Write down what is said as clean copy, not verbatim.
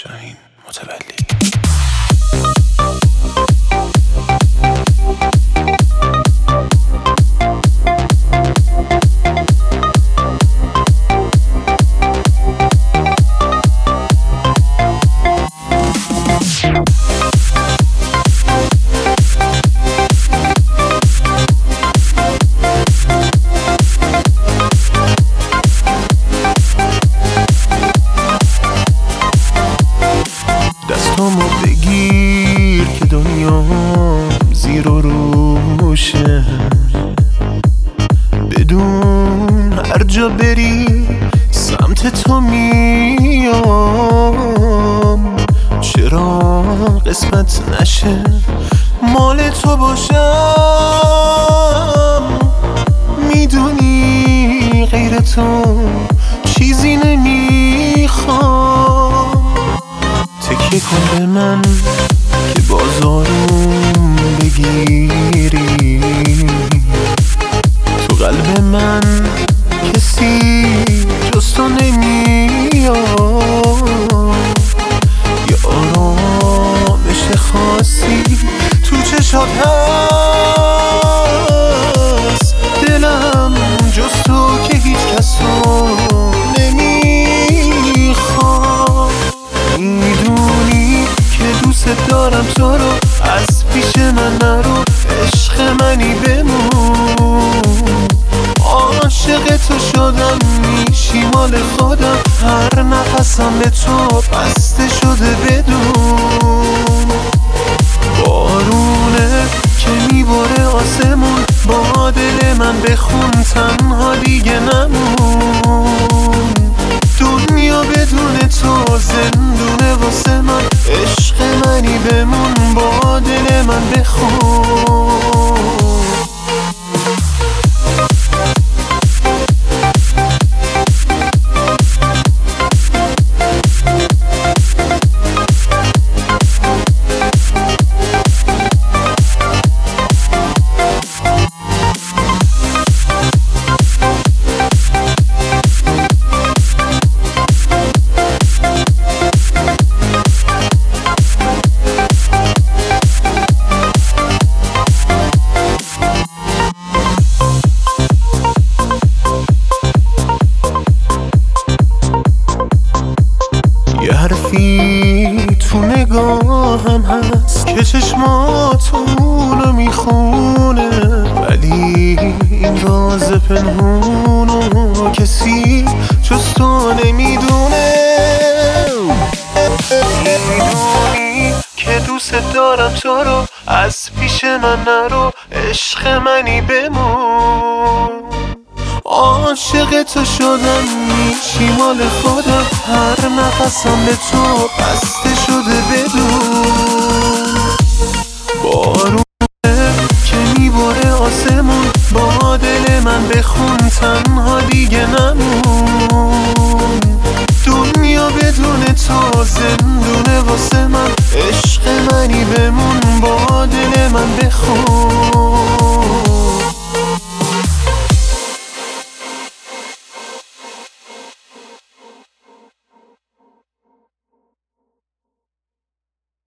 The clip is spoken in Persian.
شاهین متولی. دستامو بگیر که دنیا زیر و روشه، بدون هر جا بری سمت تو میام. چرا قسمت نشه مال تو باشم؟ میدونی غیر تو چیزی نمیخوام. تکیه کن به من که بازارم بگیری، تو قلب من کسی جز تو نمیاد. یه آرامش خاصی تو چشات هست، دلم جز تو که هیچ کس رو نمیخواد. میدونی که دوست دارم تو رو، از پیش من نرو، عشق منی بمون. عاشق تو شدم، میشی مال خودم، هر نفسم به تو بسته شده بدون. بارونه که میباره آسمون، با دل من بخون تنها دیگه نمون. دنیا بدون تو زندونه واسه من، عشق منی بمون، با دل من بخون. یه حرفی تو نگاهم هست که چشماتونو میخونه، ولی این راز پنهونو کسی جز تو نمیدونه. میدونی که دوست دارم تو رو، از پیش من نرو، عشق منی بمون. عاشق تو شدم، میشی مال خودم، هر نفسم به تو بسته شده بدون. بارونه که میباره آسمون، با دل من بخون تنها دیگه نمون. دنیا بدون تو زندونه واسه من، عشق منی بمون، با دل من بخون.